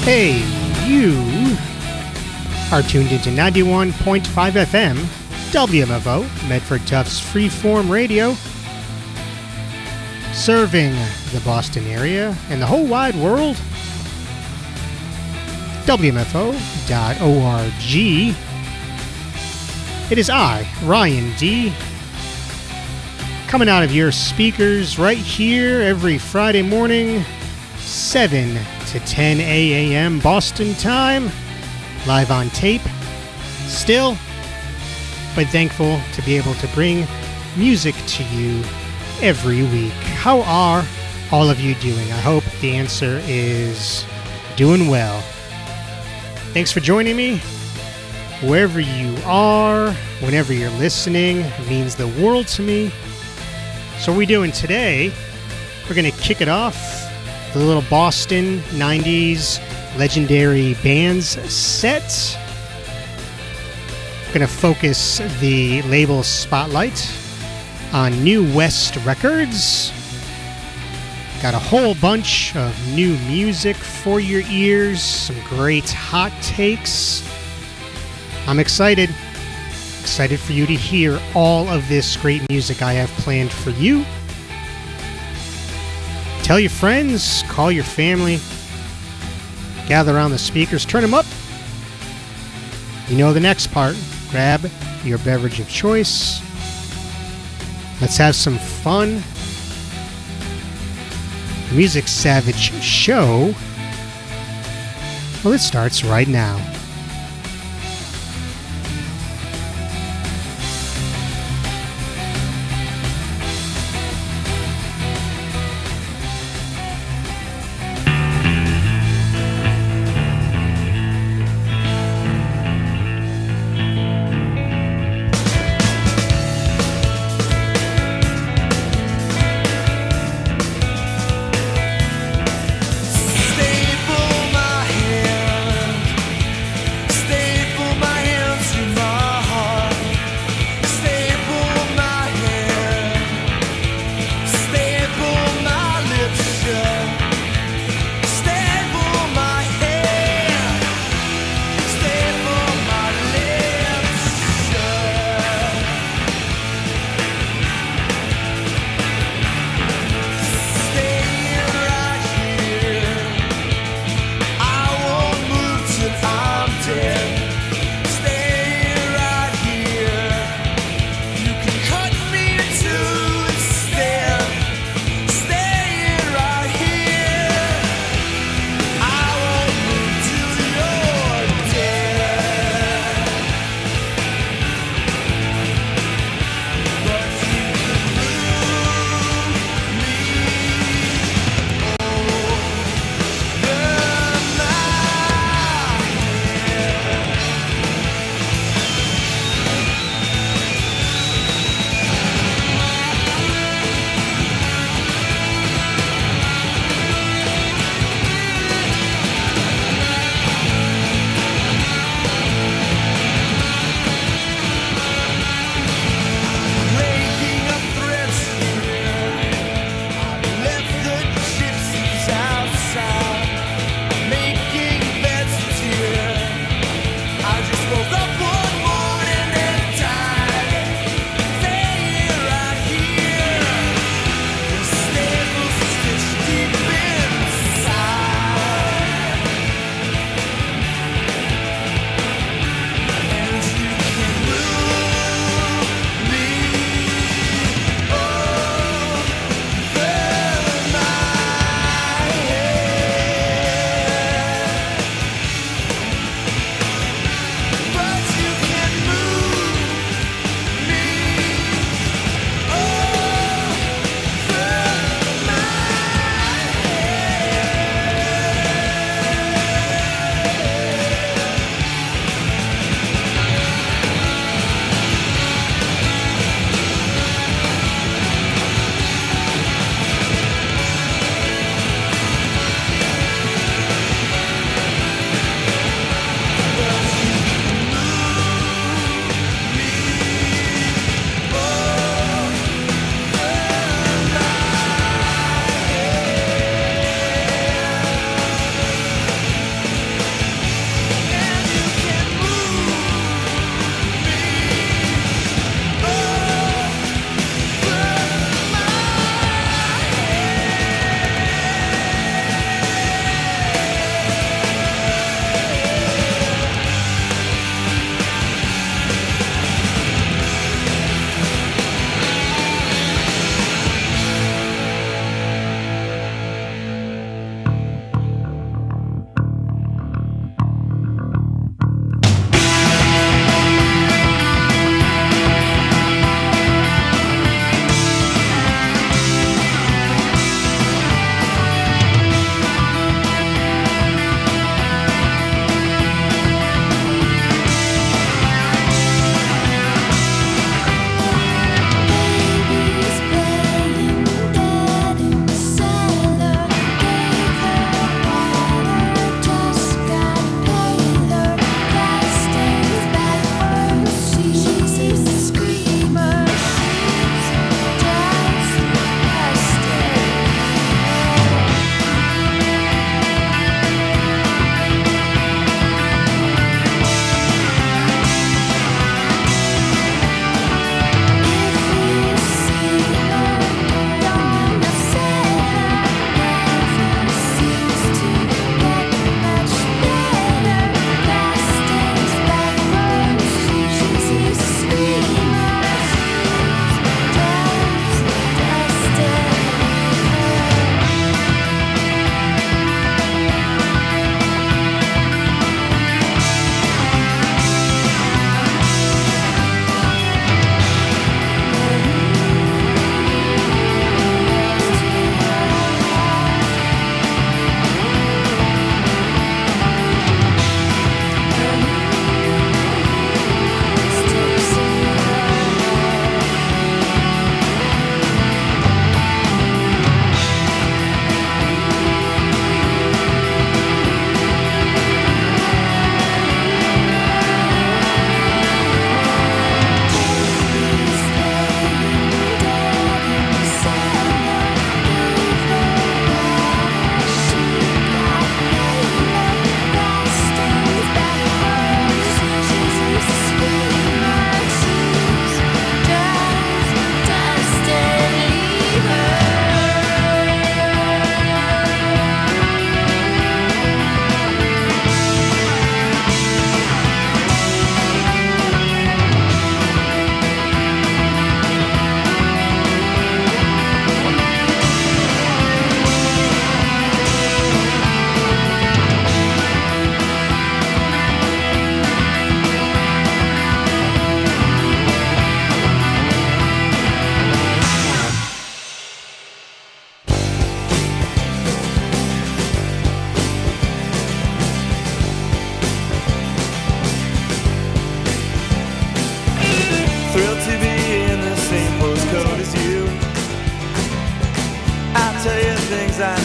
Hey, you are tuned into 91.5 FM, WMFO, Medford Tufts Freeform Radio, serving the Boston area and the whole wide world. WMFO.org. It is I, Ryan D., coming out of your speakers right here every Friday morning, 7 to 10 a.m. Boston time, live on tape. Still, but thankful to be able to bring music to you every week. How are all of you doing? I hope the answer is doing well. Thanks for joining me. Wherever you are, whenever you're listening, it means the world to me. So what are we doing today? We're going to kick it off. The little Boston 90s legendary bands set. We're going to focus the label spotlight on New West Records. Got a whole bunch of new music for your ears, some great hot takes. I'm excited for you to hear all of this great music I have planned for you. Tell your friends, call your family, gather around the speakers, turn them up. You know the next part. Grab your beverage of choice. Let's have some fun. Music Savage Show. Well, it starts right now.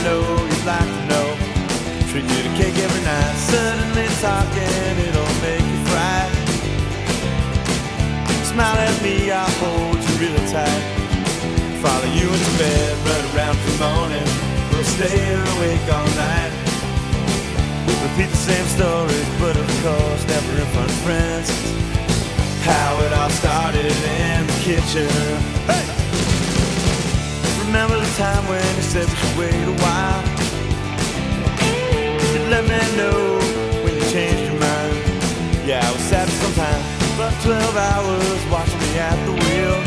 know you'd like to know. Treat you to cake every night. Suddenly talking, it'll make you fright. Smile at me, I'll hold you really tight. Follow you into bed, run around till morning. We'll stay awake all night. Repeat the same stories, but of course never in front of friends. How it all started in the kitchen. Hey! Remember the time when you said we should wait a while? You let me know when you changed your mind. Yeah, I was sad sometimes, but 12 hours watching me at the wheel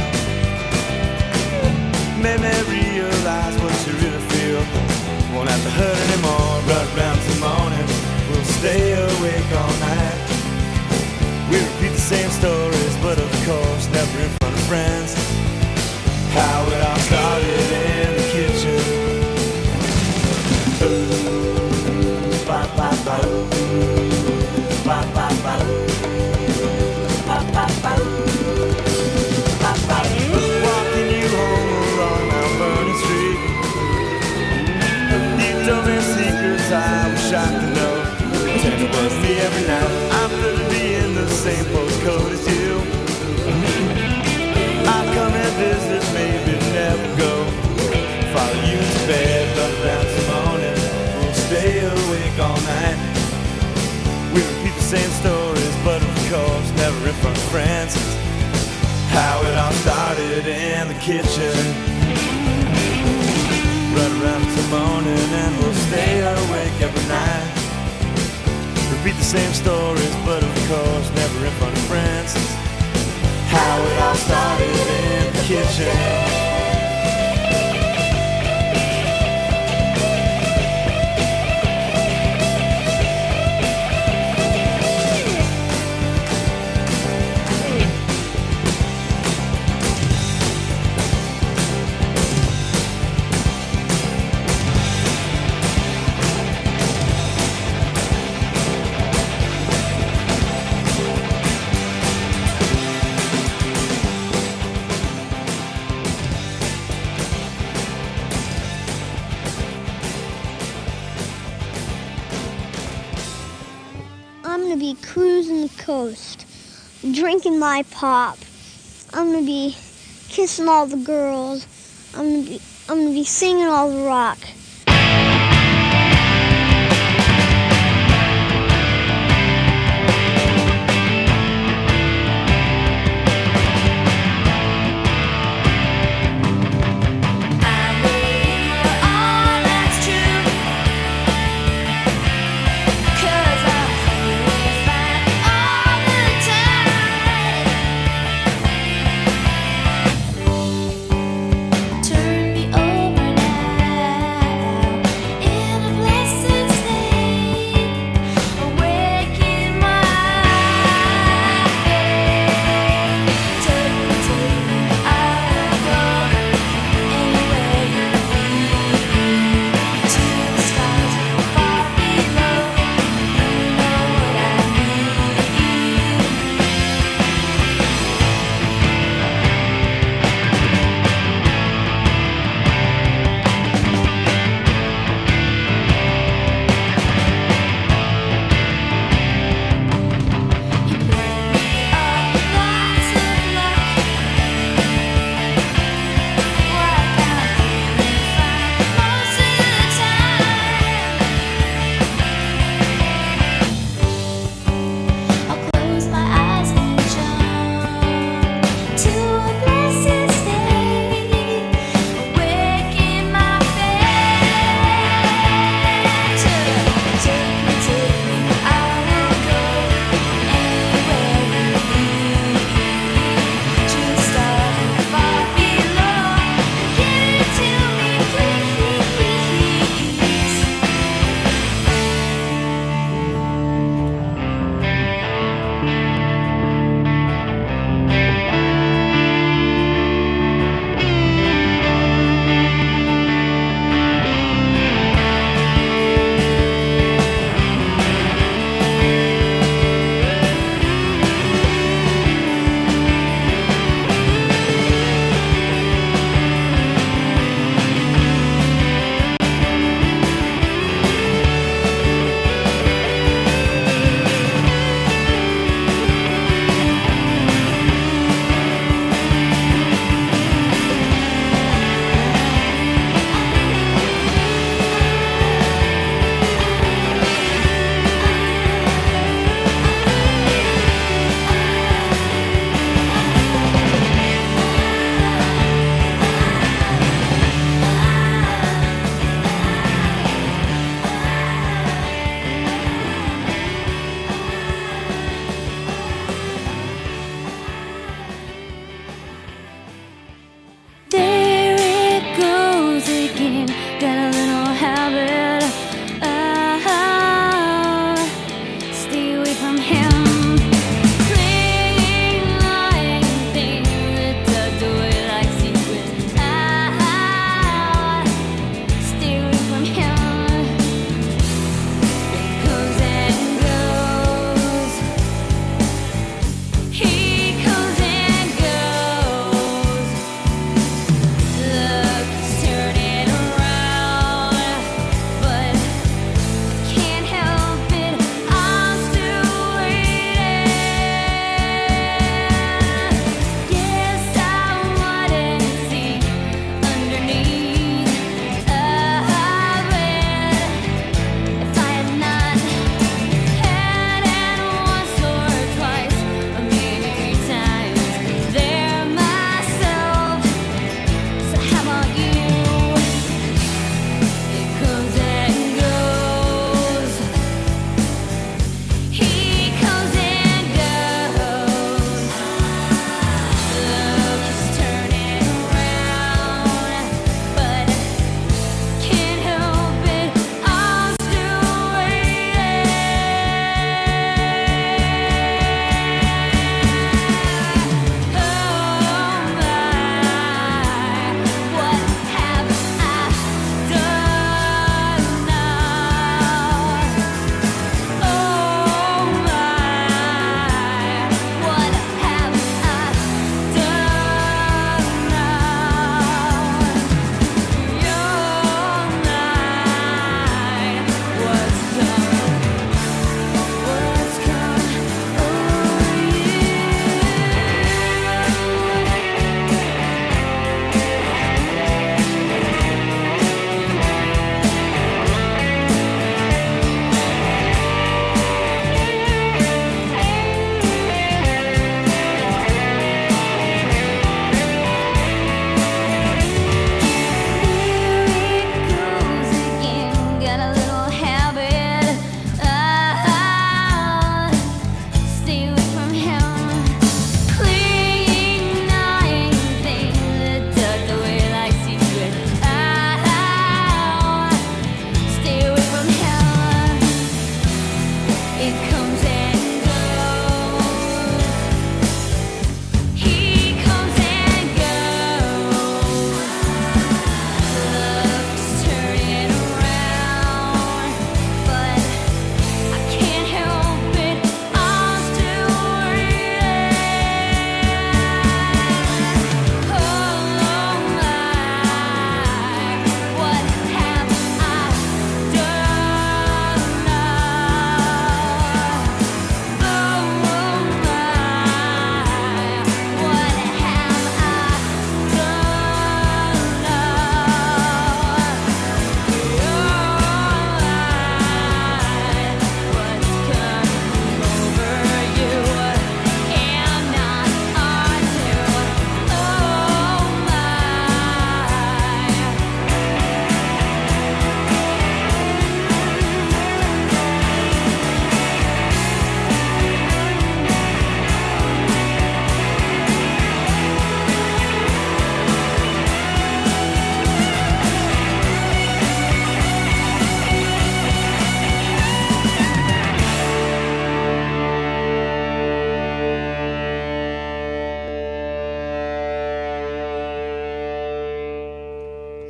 made me realize what you really feel. Won't have to hurt anymore, run around till morning. We'll stay awake all night. We repeat the same stories, but of course never in front of friends. How it all started in the kitchen. Ooh, ba ba ba, ba ba ba, ba ba ba, ba ba. Walking you home along Mount Vernon Street. You told me secrets I wish I could know. Pretend it was me every night. I'm good to be in the same postcode as you. I'll come and visit, maybe never go. Follow you to bed, run around till morning. We'll stay awake all night. We repeat the same stories, but of course never in front of friends. How it all started in the kitchen. Run around till morning and we'll stay awake every night. Repeat the same stories, but of course never in front of friends. How it all started in the kitchen. Cruising the coast, drinking my pop. I'm gonna be kissing all the girls. I'm gonna be singing all the rock. Turn me over now.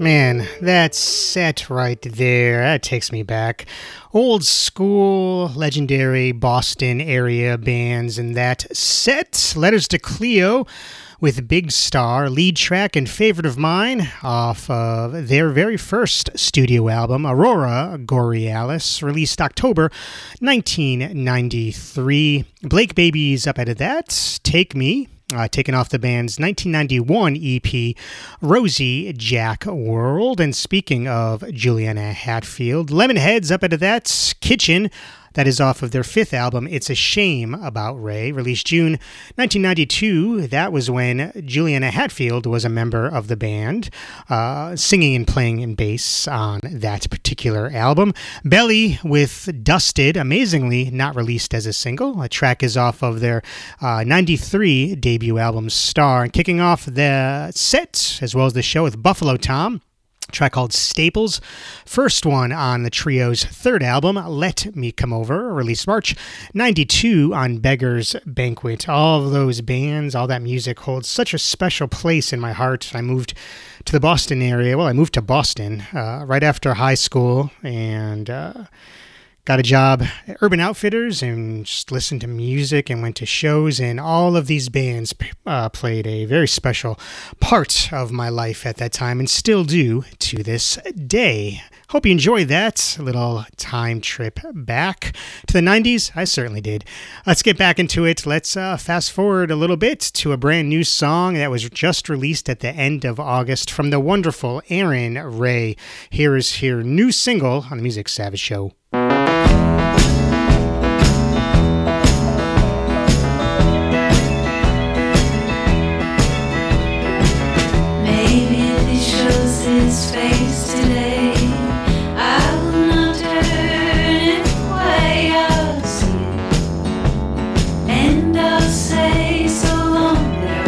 Man, that set right there, that takes me back. Old school, legendary Boston area bands in that set. Letters to Cleo with Big Star, lead track and favorite of mine off of their very first studio album, Aurora Borealis, released October 1993. Blake Baby's up out of that, Take Me. Taken off the band's 1991 EP, Rosie Jack World. And speaking of Juliana Hatfield, Lemonhead's up out of that, Kitchen. That is off of their fifth album, It's a Shame About Ray, released June 1992. That was when Juliana Hatfield was a member of the band, singing and playing in bass on that particular album. Belly with Dusted, amazingly not released as a single. A track is off of their 93 debut album, Star. And kicking off the set, as well as the show, with Buffalo Tom. Track called Staples, first one on the trio's third album, Let Me Come Over, released March 92 on Beggar's Banquet. All of those bands, all that music holds such a special place in my heart. I moved to the Boston area. Well, I moved to Boston right after high school and got a job at Urban Outfitters and just listened to music and went to shows, and all of these bands played a very special part of my life at that time and still do to this day. Hope you enjoyed that little time trip back to the 90s. I certainly did. Let's get back into it. Let's fast forward a little bit to a brand new song that was just released at the end of August from the wonderful Aaron Ray. Here is her new single on the Music Savage Show. His face today, I will not turn it away. I'll see it, and I'll say so long that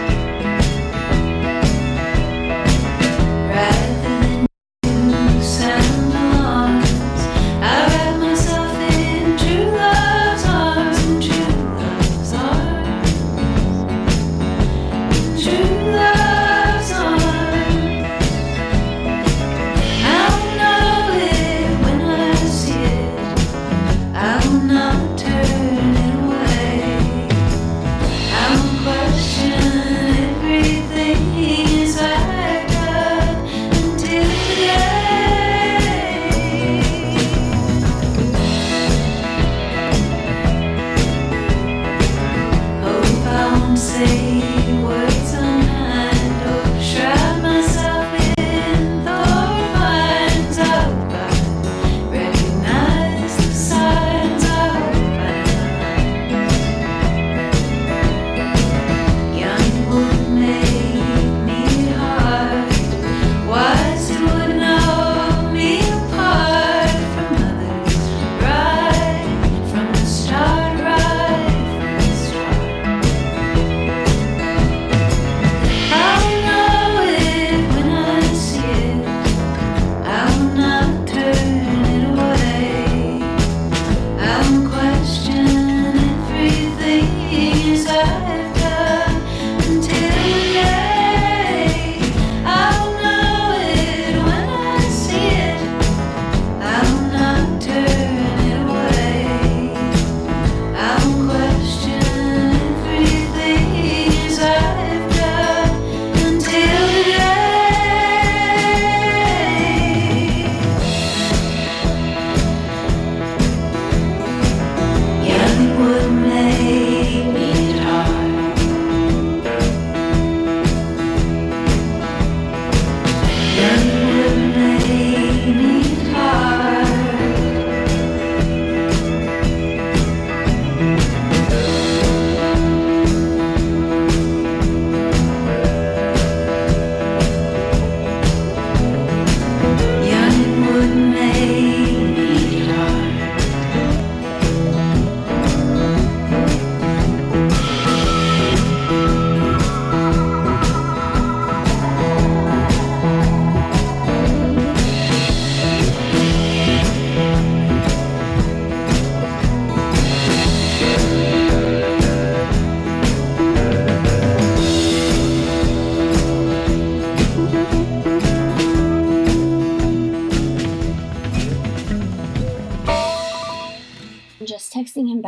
rather than sound alarms, I wrap myself in true love's arms, and true love's arms, true love's arms.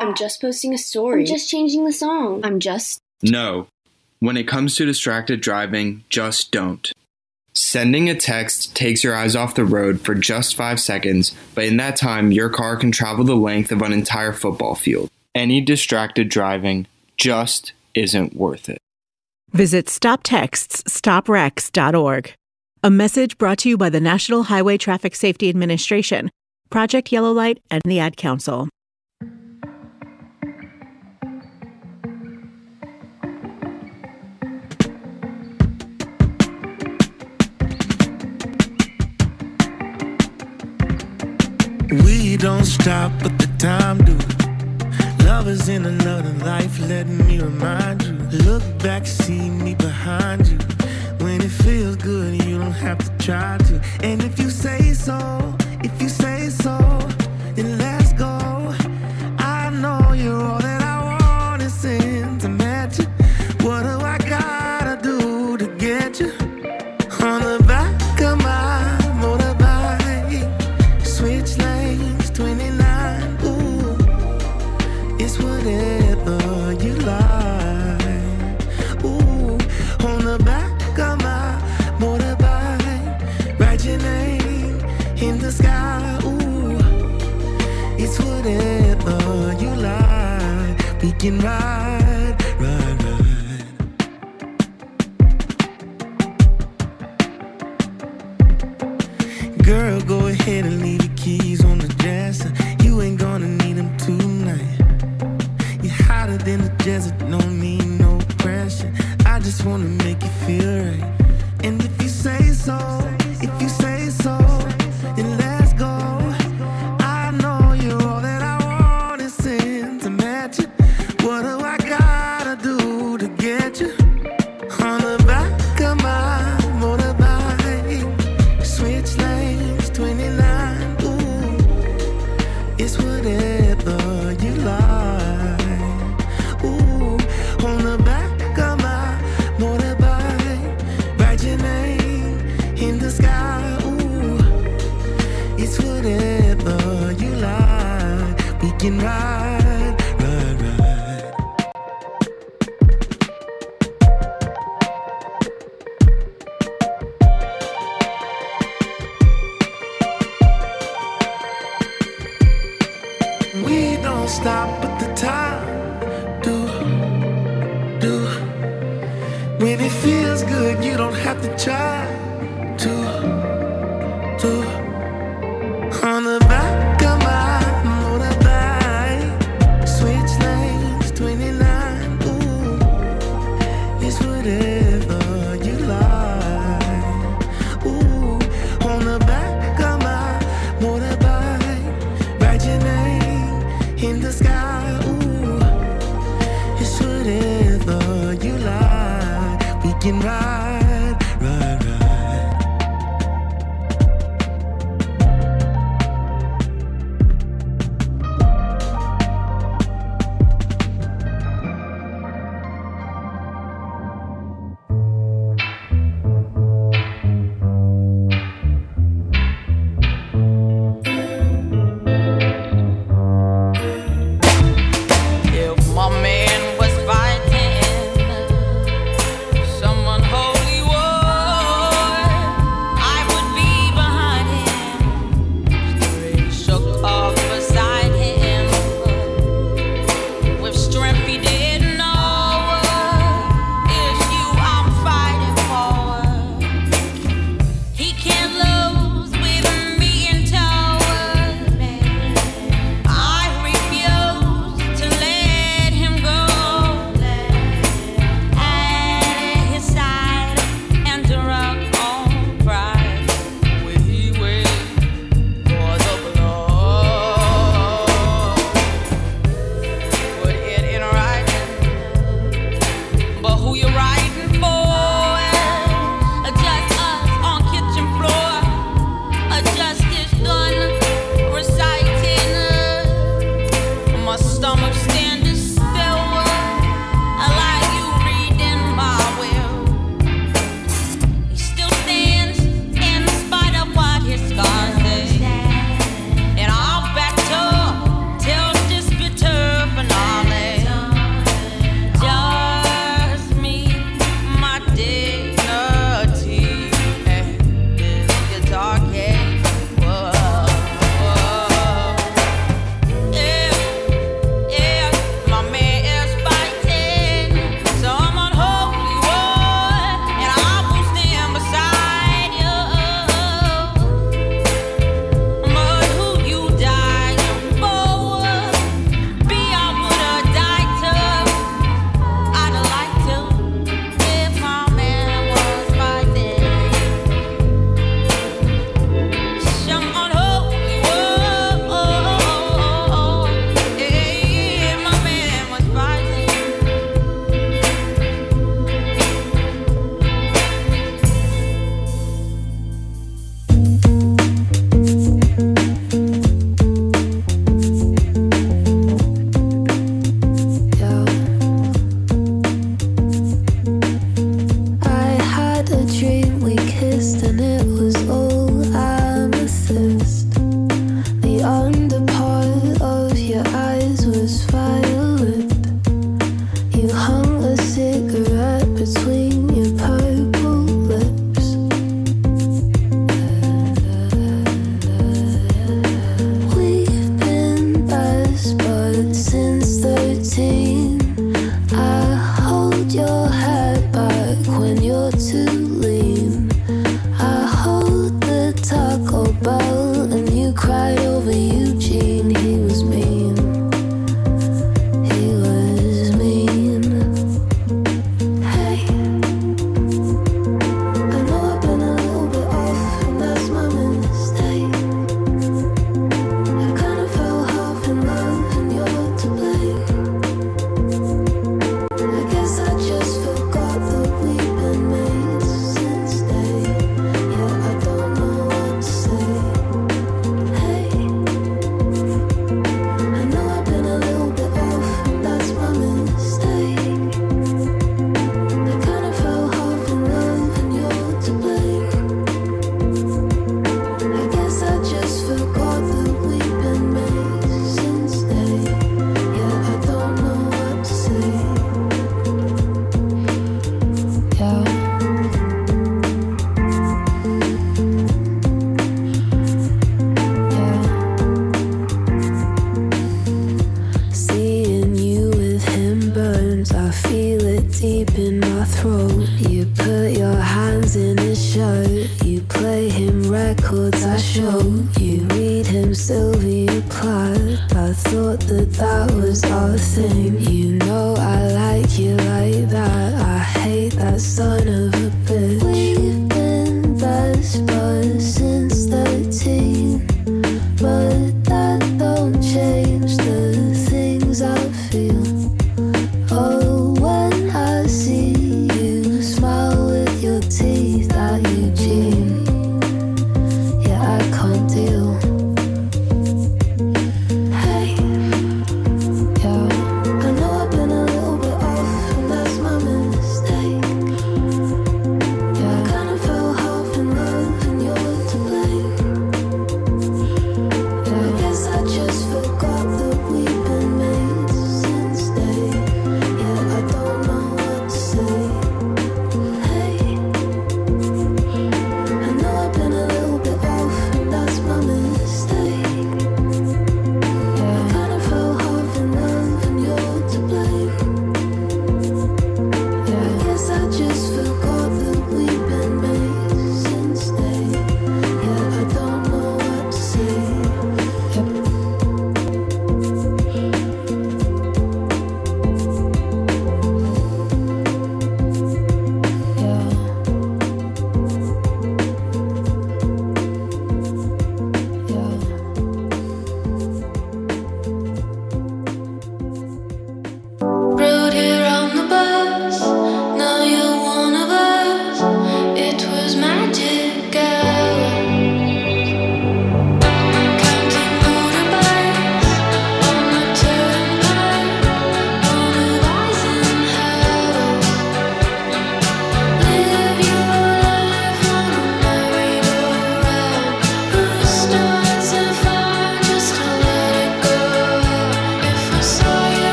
I'm just posting a story. I'm just changing the song. I'm just... No. When it comes to distracted driving, just don't. Sending a text takes your eyes off the road for just 5 seconds, but in that time, your car can travel the length of an entire football field. Any distracted driving just isn't worth it. Visit StopTextsStopWrecks.org. A message brought to you by the National Highway Traffic Safety Administration, Project Yellow Light, and the Ad Council. We don't stop, but the time do. Love is in another life, let me remind you. Look back, see me behind you. When it feels good, you don't have to try to. And if you say so, then let's go. I know you're all that I want is sentimental. What do I gotta do to get you? On the back of my motorbike, switch lanes, 29, ooh. It's whatever you like, ooh. On the back of my motorbike, write your name in the sky, ooh. It's whatever you like. We can ride, ride, ride. Girl, go ahead and leave your keys on the dresser. You ain't gonna need them tonight. You're hotter than the desert, don't need no pressure. I just wanna make you feel right. And if you say so, then let's go. I know you're all that I want is sentimental. What do I gotta do to get you? On the back of my motorbike, switch lanes, 29, ooh. It's whatever you like, ooh. On the back of my motorbike, write your name in the sky, ooh. It's whatever you like. We can ride, ride, ride. We don't stop at the time, do. When it feels good, you don't have to try to. On the back of my motorbike, switch lanes, 29, ooh. It's whatever you like, ooh. On the back of my motorbike, write your name in the sky, ooh. It's whatever you like. We can ride, ride, ride. If my man was fighting, someone hold everything. You know I like you like that. I hate that son of a bitch. We've been best buds since 13, but that don't change the things I feel. Oh, when I see you smile with your teeth at Eugene, yeah, I can't deal. Hey, yeah, I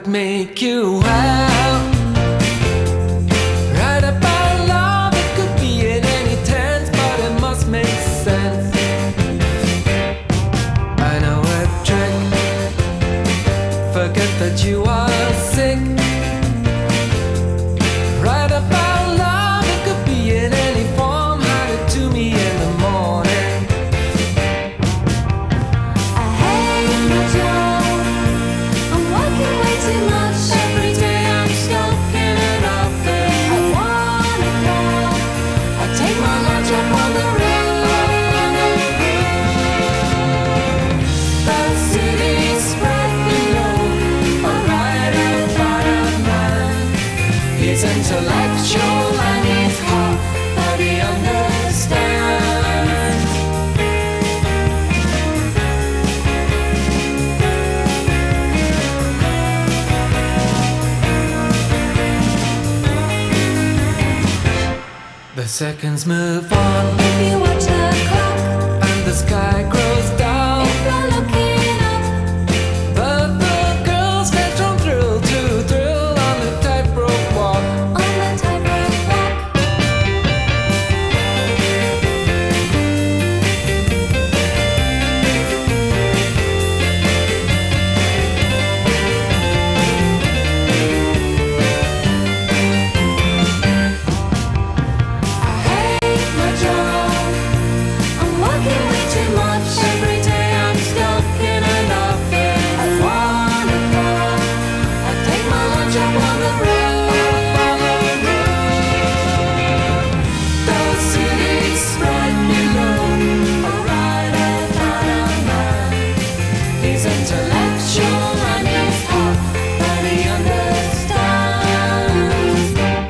would make you wild. Right about love, it could be in any tense, but it must make sense. I know a trick. Forget that you are sick. Right about love, it could be in any form. Hide it to me in the morning. I hate my job. I'm working way too much. Every day I'm stuck in an office. I wanna call. I take my lunch up on the road. The city's spread below. Alright, I'll bottom line. He's intellectual and he's hot, but he understands. The seconds move on If you watch the clock, and the sky grows dark, if you're looking up, but the girls get from thrill to thrill on the tightrope walk. on the tightrope walk. I hate my job. I'm working way too much. Every day I'm stuck in an office. I wanna call. I take my lunch up on the road. The city's right below. Alright, I'll bottom line. He's intellectual and he's hot, but he understands.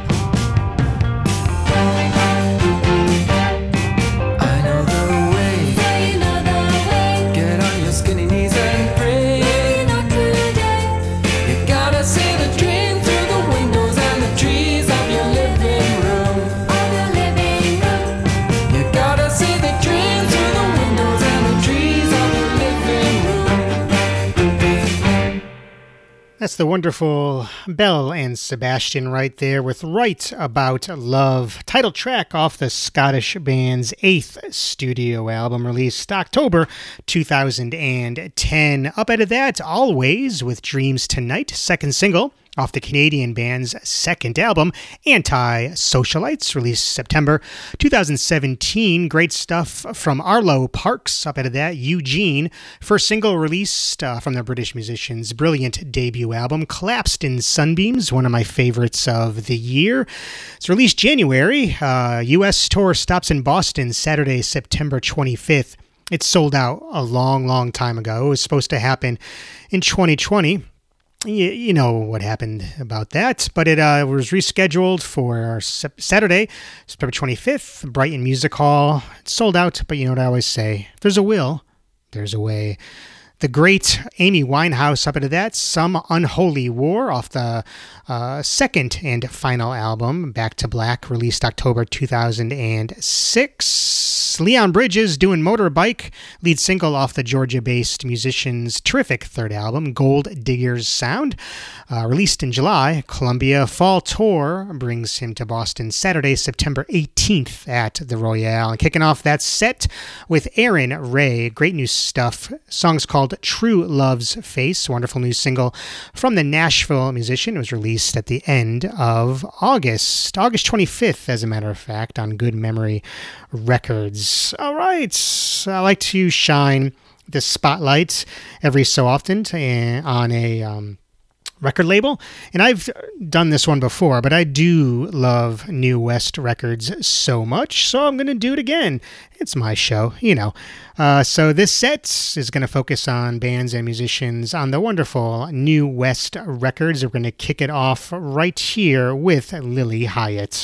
I know the way. Yeah, you know the way. Get on your skinny knees and pray. Maybe not today. You gotta see the dream through the windows and the trees of your living room. Of your living room. You gotta see the dream through the windows and the trees of your living room. That's the wonderful Belle and Sebastian right there with Right About Love, title track off the Scottish band's 8th studio album released October 2010. Up out of that, Always with Dreams Tonight, second single off the Canadian band's second album, Anti-Socialites, released September 2017. Great stuff from Arlo Parks. Up out of that, Eugene, first single released from the British musician's brilliant debut album, Collapsed in Sunbeams, one of my favorites of the year. It's released January. U.S. tour stops in Boston Saturday, September 25th. It sold out a long, long time ago. It was supposed to happen in 2020. You know what happened about that, but it was rescheduled for Saturday, September 25th, Brighton Music Hall. It sold out, but you know what I always say, if there's a will, there's a way. The great Amy Winehouse up into that, Some Unholy War off the second and final album, Back to Black, released October 2006. Leon Bridges doing Motorbike, lead single off the Georgia-based musician's terrific third album, Gold Digger's Sound, released in July. Columbia Fall Tour brings him to Boston Saturday, September 18th at the Royale. And kicking off that set with Aaron Ray, great new stuff. Song's called True Love's Face, wonderful new single from the Nashville musician. It was released at the end of August 25th, as a matter of fact, on Good Memory Records. All right, I like to shine the spotlight every so often on a record label, and I've done this one before, but I do love New West Records so much, so I'm going to do it again. It's my show, you know. So this set is going to focus on bands and musicians on the wonderful New West Records. We're going to kick it off right here with Lily Hyatt.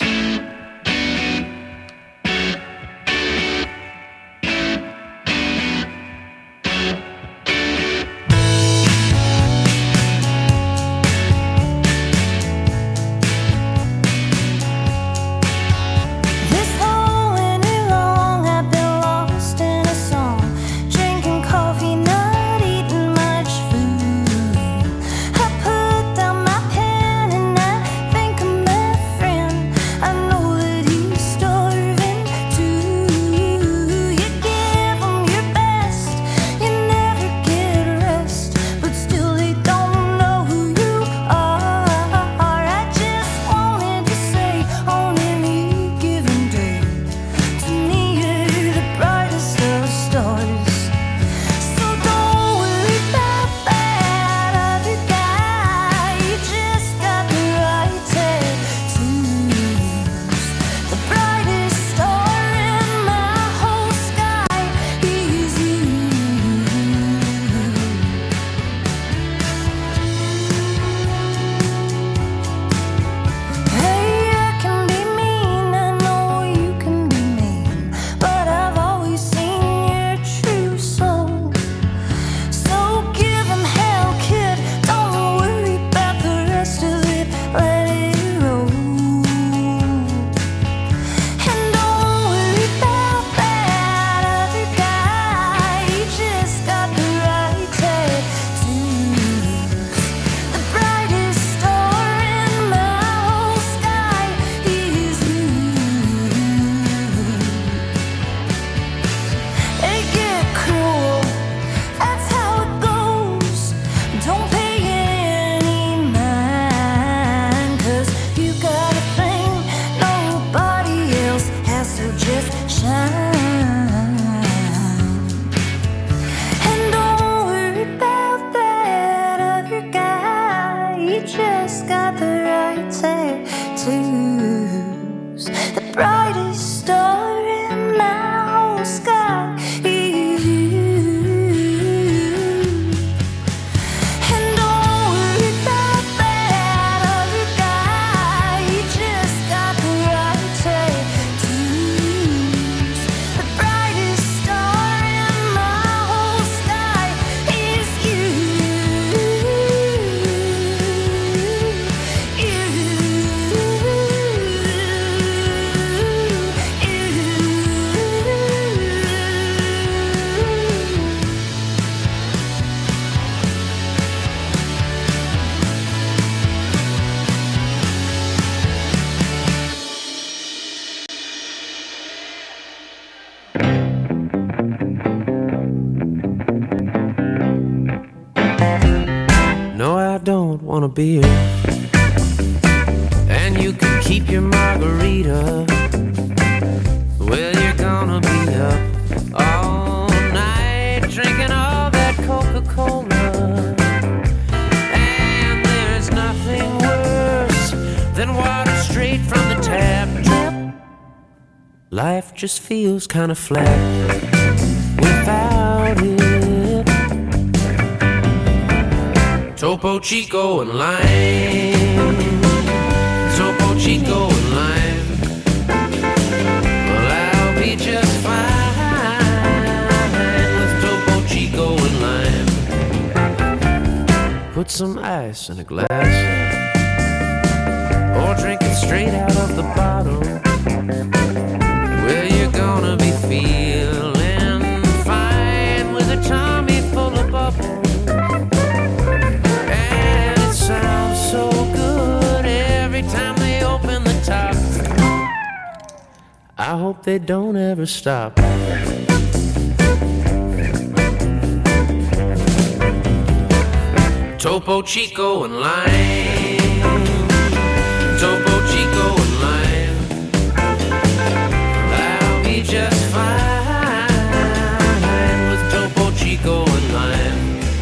Drinking coffee, not eating much food. I put beer, and you can keep your margarita. Well, you're gonna be up all night drinking all that Coca-Cola. And there's nothing worse than water straight from the tap. Life just feels kind of flat without it. Topo Chico and lime, Topo Chico and lime. Well, I'll be just fine with Topo Chico and lime. Put some ice in a glass, or drink it straight out of the bottle. Well, you're gonna be feeling fine with a tummy full of bubbles. And it sounds so good every time they open the top. I hope they don't ever stop. Topo Chico and lime, Topo Chico and lime. I'll be just fine with Topo Chico and lime.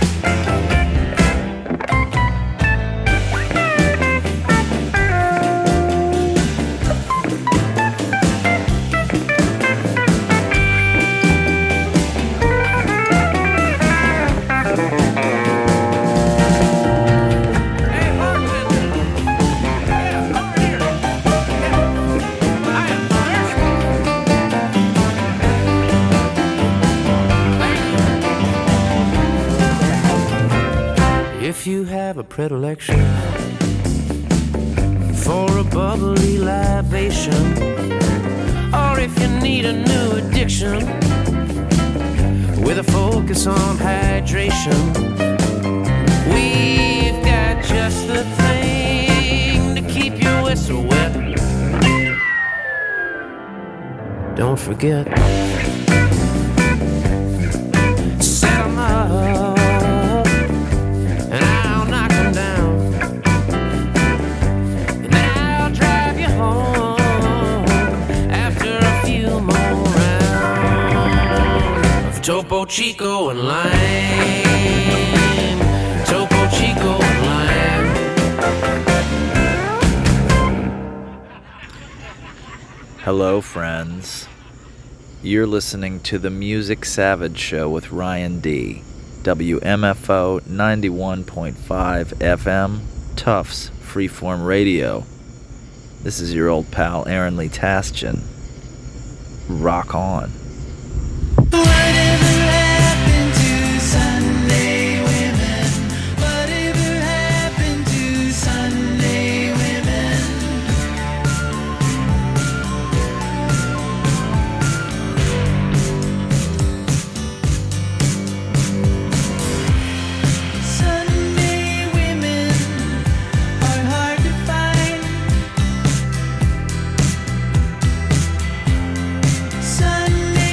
If you have a predilection for a bubbly libation, or if you need a new addiction with a focus on hydration, we've got just the thing to keep your whistle wet. Don't forget, set 'em up. Topo Chico and lime, Topo Chico and lime. Hello, friends. You're listening to the Music Savage Show with Ryan D. WMFO 91.5 FM, Tufts Freeform Radio. This is your old pal Aaron Lee Tasjan. Rock on. Whatever happened to Sunday women? Whatever happened to Sunday women? Sunday women are hard to find. Sunday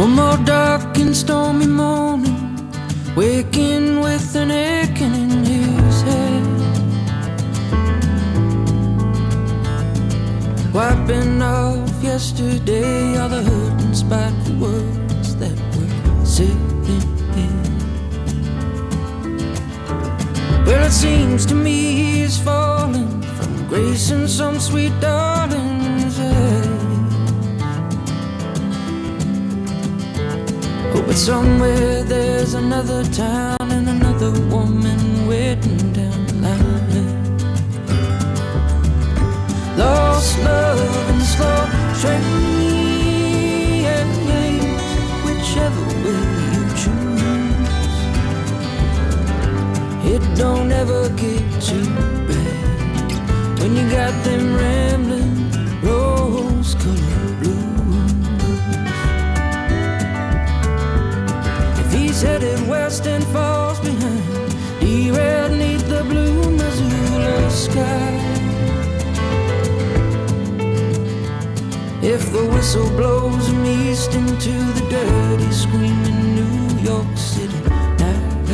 One more dark and stormy morning, waking with an aching in his head, wiping off yesterday all the hurt and spiteful words that were said in bed. Well, it seems to me he's fallen from grace and some sweet darling's head. Oh, but somewhere there's another town and another woman waiting down the line. Lost love and slow train, whichever way you choose. It don't ever get too bad when you got them rambling rose-colored blues. If he's headed west and falls behind, derailed neath the blue Missoula sky. If the whistle blows him east into the dirty, screaming New York City night,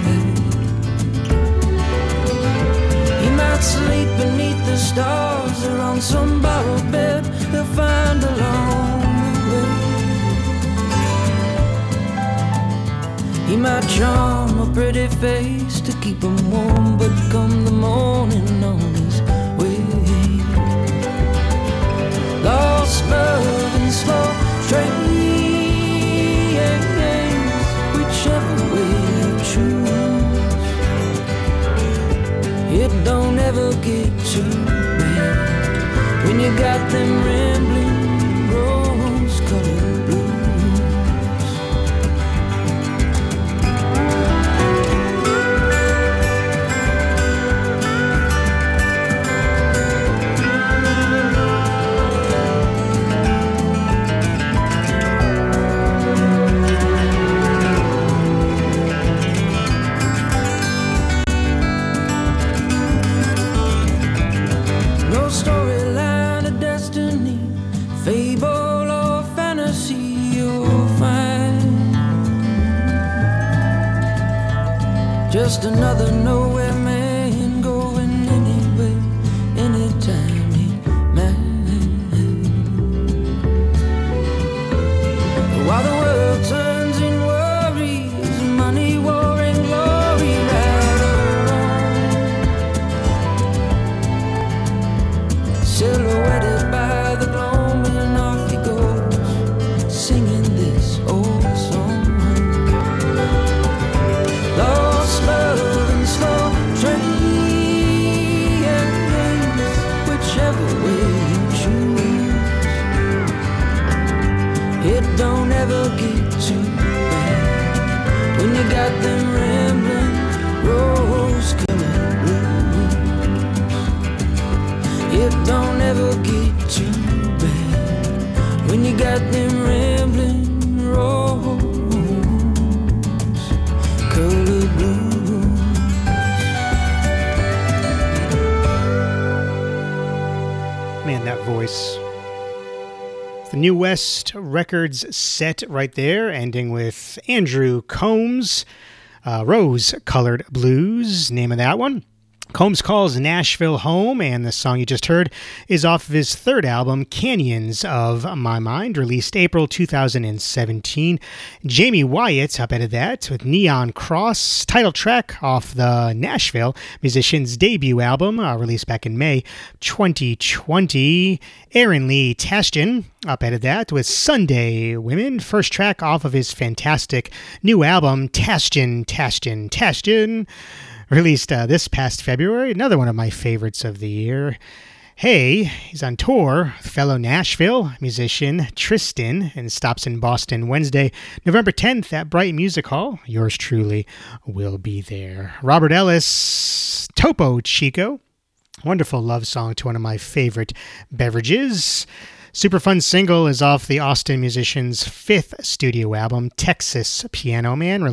he might sleep beneath the stars or on some borrowed bed he'll find along the way. He might charm a pretty face to keep him warm, but come the morning on his way, lost love and slow trains, whichever way you choose. It don't ever get too bad when you got them rambling rose-colored blues. Storyline of destiny, fable or fantasy you'll find. Just another nowhere man going anywhere, anytime he might. While the world turns in worries, money, war and glory, right or wrong, silhouetted by the gloaming, off he goes, singing this old song. Lost love and slow trains, whichever way you choose. It don't ever get too bad when you got them rambling rose-colored blues. It don't ever get too bad when you got them rambling rose-colored blues. Man, that voice. It's the New West Records set right there, ending with Andrew Combs, Rose-Colored Blues, name of that one. Combs calls Nashville home, and the song you just heard is off of his third album, Canyons of My Mind, released April 2017. Jamie Wyatt updated that with Neon Cross, title track off the Nashville musician's debut album, released back in May 2020. Aaron Lee Tasjan updated that with Sunday Women, first track off of his fantastic new album, Tasjan. Released this past February, another one of my favorites of the year. Hey, he's on tour, fellow Nashville musician Tristan, and stops in Boston Wednesday, November 10th at Bright Music Hall. Yours truly will be there. Robert Ellis, Topo Chico, wonderful love song to one of my favorite beverages. Super fun single is off the Austin musician's fifth studio album, Texas Piano Man,